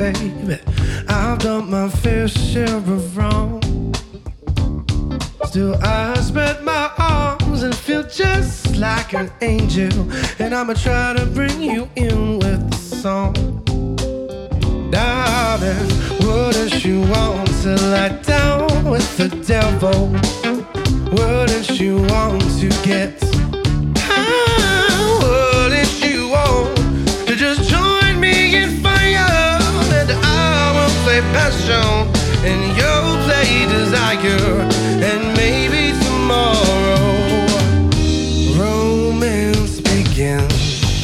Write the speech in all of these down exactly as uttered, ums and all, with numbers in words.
baby. I've done my fair share of wrong. Still I spread my arms and feel just like an angel. And I'ma try to bring you in with the song. Darling, wouldn't you want to lie down with the devil? Wouldn't you want to get high? Wouldn't you want to just join me in fire? And I will play passion and you'll play desire. And maybe tomorrow romance begins.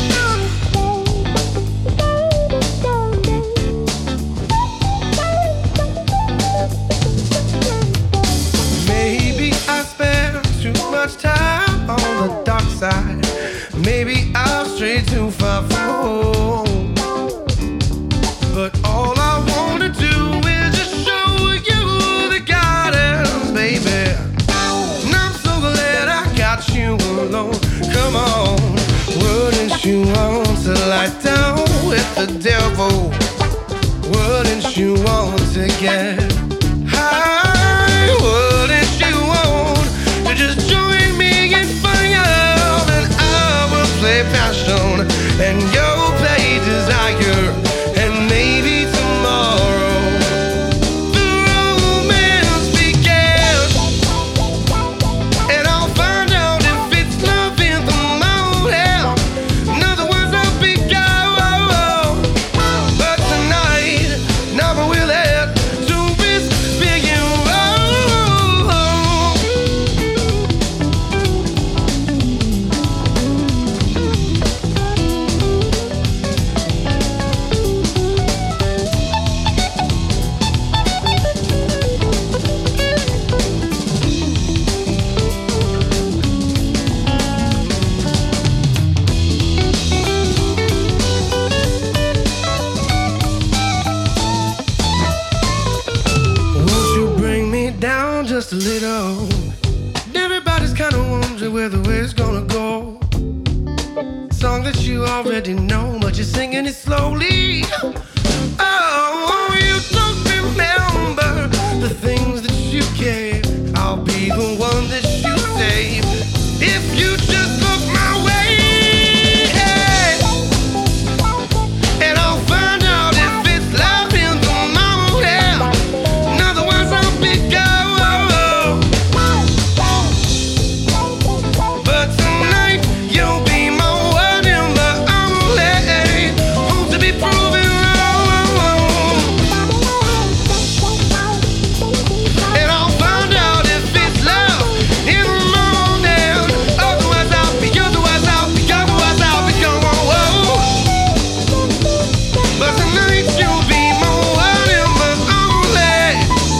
Maybe I spend too much time on the dark side. Maybe I've strayed too far from home. But all I wanna do is just show you the gardens, baby. And I'm so glad I got you alone. Come on, wouldn't you want to lie down with the devil? Wouldn't you want to get high? Wouldn't you want to just join me in fire? And I will play passion and you'll play desire. And maybe tomorrow the romance begins. And I'll find out if it's love in the morning. In other words, I'll be gone. But tonight, never will it to risk being wrong. Won't you bring me down just a little? Everybody's kinda wondering where the way's gonna go. Song that you already know, but you're singing it slowly. Oh, you don't remember the things that you gave. I'll be the one that you save if you just look my way. And I'll find out if it's love in the morning. In other words, I'll be gone. But tonight you'll be my one and the only. Hope to be proven wrong. And I'll find out if it's love in the morning. Otherwise I'll be, otherwise I'll be, otherwise I'll be gone. But tonight you'll be my one and my only.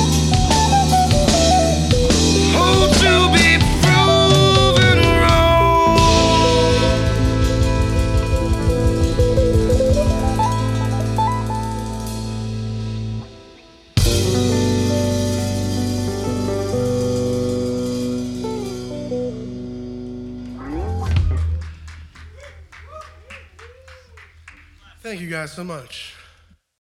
Hope to be proven wrong. Thank you guys so much.